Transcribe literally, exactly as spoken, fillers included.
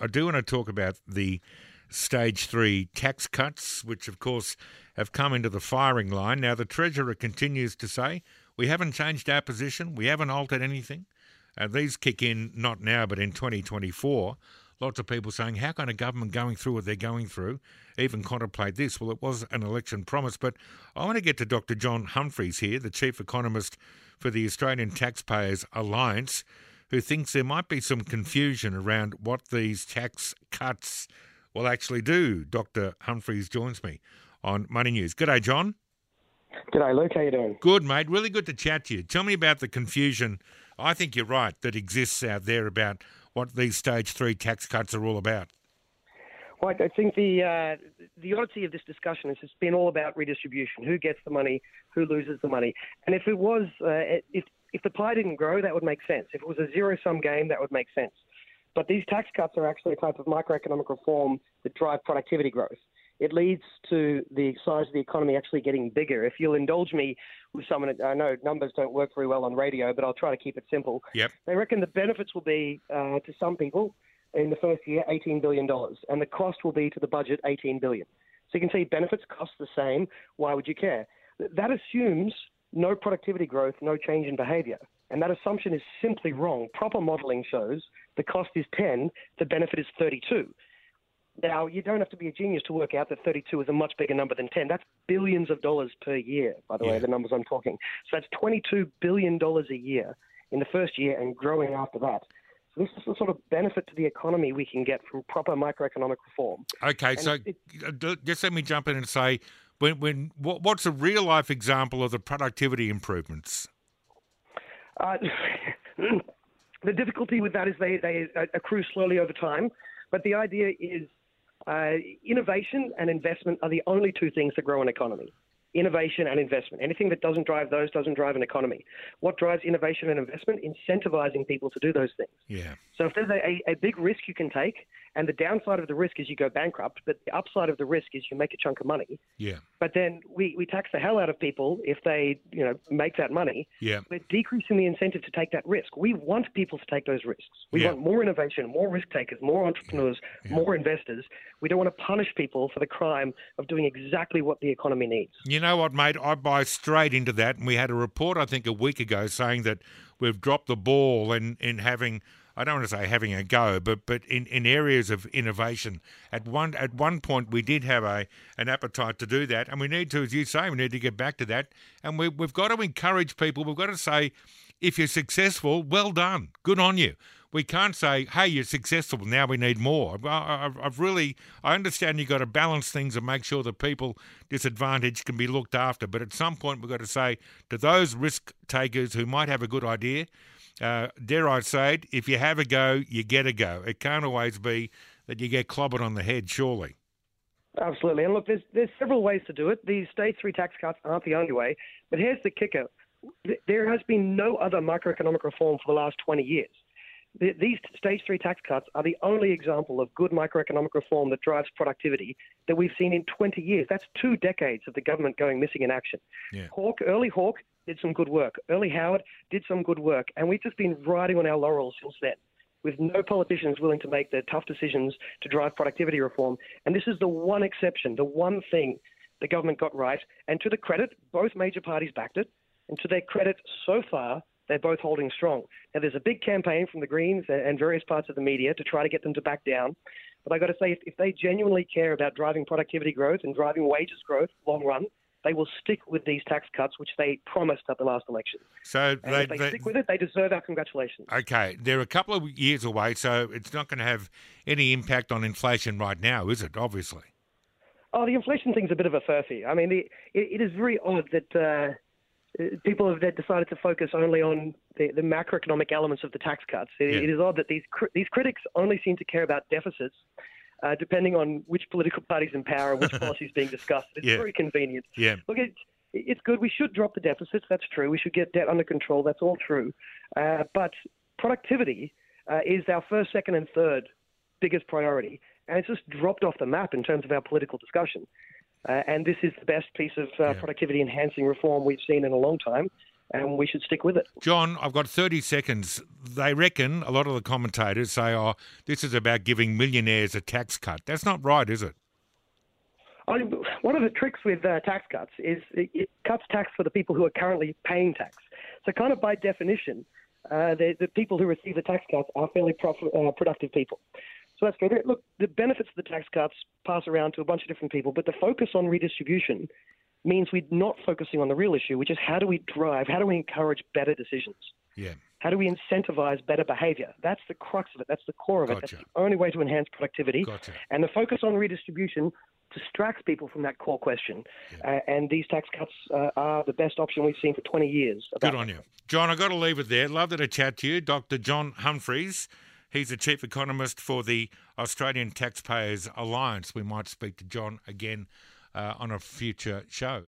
I do want to talk about the stage three tax cuts, which of course have come into the firing line. Now, the Treasurer continues to say, we haven't changed our position, we haven't altered anything. Uh, these kick in not now, but in twenty twenty-four. Lots of people saying, how can a government going through what they're going through even contemplate this? Well, it was an election promise. But I want to get to Doctor John Humphreys here, the Chief Economist for the Australian Taxpayers Alliance, who thinks there might be some confusion around what these tax cuts will actually do. Doctor Humphreys joins me on Money News. G'day, John. G'day, Luke. How you doing? Good, mate. Really good to chat to you. Tell me about the confusion, I think you're right, that exists out there about what these stage three tax cuts are all about. Well, I think the uh, the oddity of this discussion is it's been all about redistribution. Who gets the money? Who loses the money? And if it was, uh, if if the pie didn't grow, that would make sense. If it was a zero-sum game, that would make sense. But these tax cuts are actually a type of microeconomic reform that drive productivity growth. It leads to the size of the economy actually getting bigger. If you'll indulge me with someone, I know numbers don't work very well on radio, but I'll try to keep it simple. Yep. They reckon the benefits will be, uh, to some people, in the first year, eighteen billion dollars, and the cost will be to the budget eighteen billion dollars. So you can see benefits cost the same. Why would you care? That assumes no productivity growth, no change in behaviour. And that assumption is simply wrong. Proper modelling shows the cost is ten, the benefit is thirty-two. Now, you don't have to be a genius to work out that thirty-two is a much bigger number than ten. That's billions of dollars per year, by the yeah. way, the numbers I'm talking. So that's twenty-two billion dollars a year in the first year and growing after that. So this is the sort of benefit to the economy we can get from proper microeconomic reform. Okay, and so it, just let me jump in and say, when, when what, what's a real-life example of the productivity improvements? Uh, the difficulty with that is they, they accrue slowly over time, but the idea is uh, innovation and investment are the only two things that grow an economy. Innovation and investment. Anything that doesn't drive those doesn't drive an economy. What drives innovation and investment? Incentivizing people to do those things. Yeah. So if there's a, a big risk you can take, and the downside of the risk is you go bankrupt, but the upside of the risk is you make a chunk of money. Yeah. But then we, we tax the hell out of people if they, you know, make that money. Yeah. We're decreasing the incentive to take that risk. We want people to take those risks. We Yeah. want more innovation, more risk takers, more entrepreneurs, Yeah. more investors. We don't want to punish people for the crime of doing exactly what the economy needs. You know what, mate? I buy straight into that. And we had a report, I think, a week ago saying that we've dropped the ball in, in having, I don't want to say having a go, but but in, in areas of innovation. At one at one point, we did have a an appetite to do that. And we need to, as you say, we need to get back to that. And we, we've got to encourage people. We've got to say, if you're successful, well done. Good on you. We can't say, hey, you're successful, now we need more. I, I've really, I understand you've got to balance things and make sure that people disadvantaged can be looked after. But at some point, we've got to say to those risk takers who might have a good idea, uh, dare I say it, if you have a go, you get a go. It can't always be that you get clobbered on the head, surely. Absolutely. And look, there's, there's several ways to do it. These stage three tax cuts aren't the only way. But here's the kicker. There has been no other microeconomic reform for the last twenty years. These stage three tax cuts are the only example of good microeconomic reform that drives productivity that we've seen in twenty years. That's two decades of the government going missing in action. Yeah. Hawke, early Hawke did some good work. Early Howard did some good work. And we've just been riding on our laurels since then, with no politicians willing to make the tough decisions to drive productivity reform. And this is the one exception, the one thing the government got right. And to the credit, both major parties backed it. And to their credit, so far, they're both holding strong. Now, there's a big campaign from the Greens and various parts of the media to try to get them to back down. But I got to say, if, if they genuinely care about driving productivity growth and driving wages growth long run, they will stick with these tax cuts, which they promised at the last election. So and they, if they, they stick with it, they deserve our congratulations. Okay, they're a couple of years away, so it's not going to have any impact on inflation right now, is it, obviously? Oh, the inflation thing's a bit of a furphy. I mean, the, it, it is very odd that uh, people have decided to focus only on the, the macroeconomic elements of the tax cuts. It, Yeah. it is odd that these these critics only seem to care about deficits, uh, depending on which political party's in power and which policy is being discussed. It's Yeah. very convenient. Yeah. Look, it's, it's good. We should drop the deficits. That's true. We should get debt under control. That's all true. Uh, but productivity uh, is our first, second, and third biggest priority. And it's just dropped off the map in terms of our political discussion. Uh, and this is the best piece of uh, Yeah. productivity-enhancing reform we've seen in a long time. and we should stick with it. John, I've got thirty seconds. They reckon, a lot of the commentators say, oh, this is about giving millionaires a tax cut. That's not right, is it? I, one of the tricks with uh, tax cuts is it, it cuts tax for the people who are currently paying tax. So kind of by definition, uh, the, the people who receive the tax cuts are fairly prof- uh, productive people. So that's good. Look, the benefits of the tax cuts pass around to a bunch of different people, but the focus on redistribution means we're not focusing on the real issue, which is how do we drive, how do we encourage better decisions? Yeah. How do we incentivize better behavior? That's the crux of it. That's the core of it. Gotcha. That's the only way to enhance productivity. Gotcha. And the focus on redistribution distracts people from that core question. Yeah. Uh, and these tax cuts uh, are the best option we've seen for twenty years. Good on you. John, I've got to leave it there. Lovely to chat to you. Doctor John Humphreys. He's the Chief Economist for the Australian Taxpayers Alliance. We might speak to John again uh, on a future show.